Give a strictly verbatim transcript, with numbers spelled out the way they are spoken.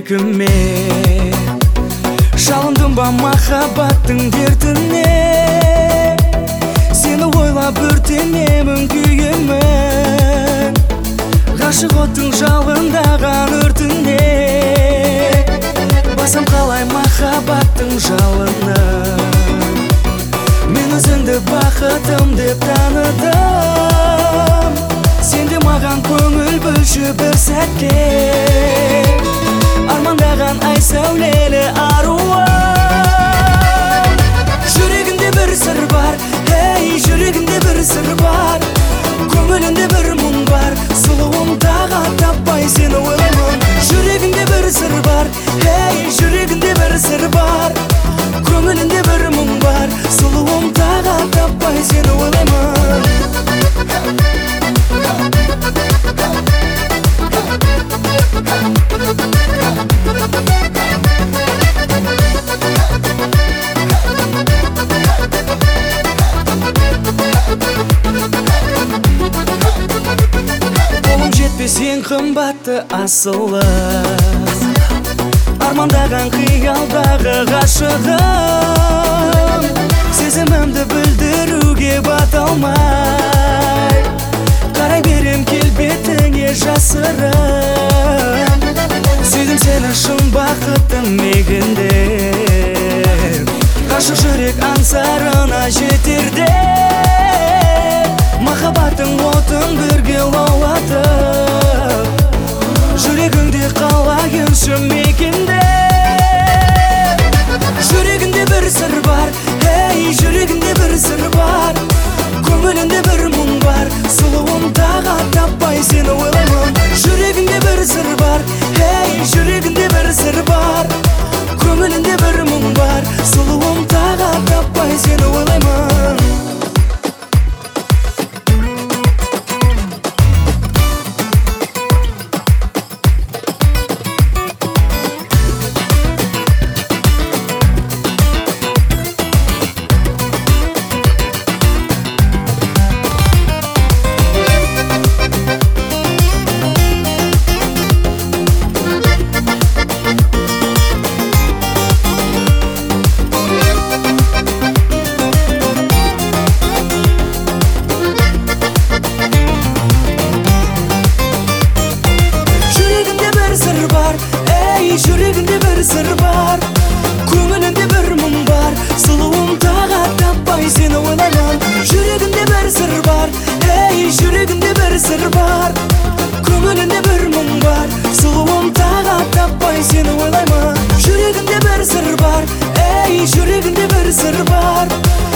еркіме. Жалындым ба махаббаттың дертіне, сені ойлап өртенемін күйемін. Ғашық оттың жалындаған өртіне, басам қалай махаббаттың жалыны. Мен өзіңді бақытым деп таныдым, сен де маған көңіл бөлші бір сәтке. Армандаған ай сәулелі аруым. Жүрегінде бір сыр бар, ей, жүрегінде бір сыр бар. Көңілінде бір мұң бар, сұлуым тағы таппай сені ойлаймын. Жүрегінде бір сыр бар, ей, жүрегінде бір сыр бар. Көңілінде бір мұң бар, сұлуым тағы таппай сені ойлаймын. Қолым жетпес ең қымбатты асылы, армандаған қиялдағы ғашығым. Сезімімді білдіруге бата алмай, қарай берем келбетіңе жасырын. Сүйдім сені шын бақыттың мегінде, ғашық жүрек аңсарына жетерде. Махаббаттың отын бірге лаулатып, жүрегіңде қалайыншы мекенде. Жүрегінде бір сыр бар, ей, жүрегінде бір сыр бар. Көңілінде бір мұң бар, сұлуым тағы таппай сені ойлаймын. Жүрегінде бір сыр бар, ей, жүрегінде бір сыр бар. Көңілінде бір мұң бар, сұлуым тағы таппай сені ойлаймын. Жүрегінде бір сыр бар, көңілінде бір мұң бар, сұлуым тағы таппай сені ойлаймын. Жүрегінде бір сыр бар, ей, жүрегінде бір сыр бар. Көңілінде бір мұң бар, сұлуым тағы таппай сені ойлаймын. Жүрегінде бір сыр бар, ей, жүрегінде бір сыр бар.